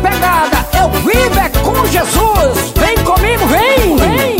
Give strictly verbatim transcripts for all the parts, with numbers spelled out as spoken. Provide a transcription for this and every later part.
pegada, eu vivo é com Jesus. Vem comigo, vem, vem.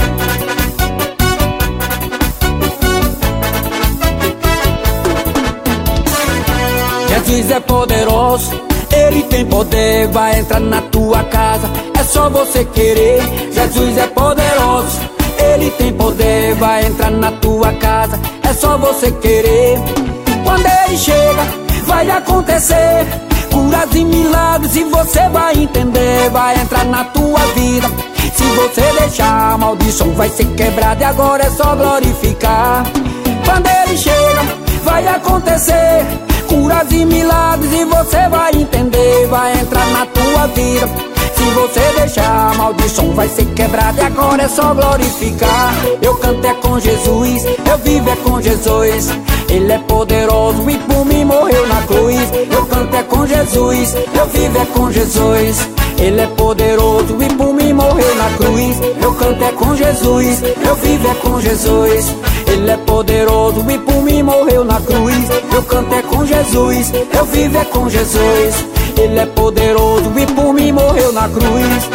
Jesus é poderoso, Ele tem poder, vai entrar na tua casa, é só você querer. Jesus é poderoso, Ele tem poder, vai entrar na tua casa, é só você querer. Quando Ele chega, vai acontecer curas e milagres e você vai entender, vai entrar na tua vida. Se você deixar, a maldição vai ser quebrada e agora é só glorificar. Quando Ele chega, vai acontecer curas e milagres e você vai entender, vai entrar na tua vida. Se você deixar, a maldição vai ser quebrada e agora é só glorificar. Eu canto é com Jesus, eu vivo é com Jesus. Ele é poderoso e por mim morreu na cruz. Eu canto é com Jesus, eu vivo é com Jesus. Ele é poderoso e por mim morreu na cruz. Eu canto é com Jesus, eu vivo é com Jesus. Ele é poderoso e por mim morreu na cruz. Eu canto é com Jesus, eu vivo é com Jesus. Ele é poderoso e por mim morreu na cruz.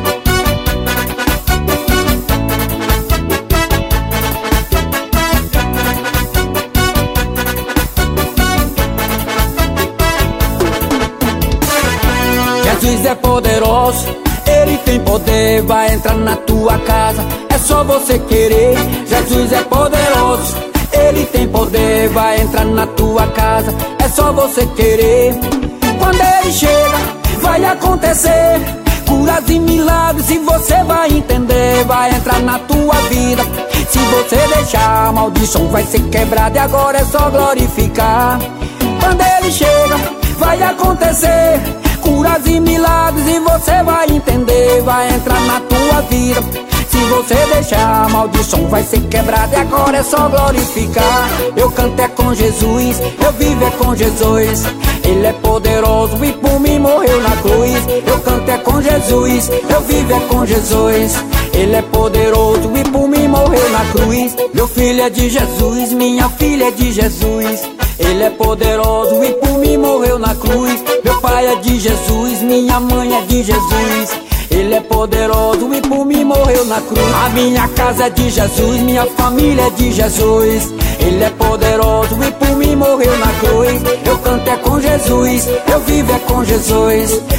Jesus é poderoso, Ele tem poder, vai entrar na tua casa, é só você querer. Jesus é poderoso, Ele tem poder, vai entrar na tua casa, é só você querer. Quando Ele chega, vai acontecer curas e milagres e você vai entender, vai entrar na tua vida. Se você deixar, a maldição vai ser quebrada e agora é só glorificar. Quando Ele chega, vai acontecer curas e milagres e você vai entender, vai entrar na tua vida. Se você deixar, a maldição vai ser quebrada e agora é só glorificar. Eu canto é com Jesus, eu vivo é com Jesus. Ele é poderoso e por mim morreu na cruz. Eu canto é com Jesus, eu vivo é com Jesus. Ele é poderoso e por mim morreu na cruz. Meu filho é de Jesus, minha filha é de Jesus. Ele é poderoso e por mim morreu na cruz. Meu pai é de Jesus, minha mãe é de Jesus. Ele é poderoso e por mim morreu na cruz. A minha casa é de Jesus, minha família é de Jesus. Ele é poderoso e por mim morreu na cruz. Eu canto é com Jesus, eu vivo é com Jesus.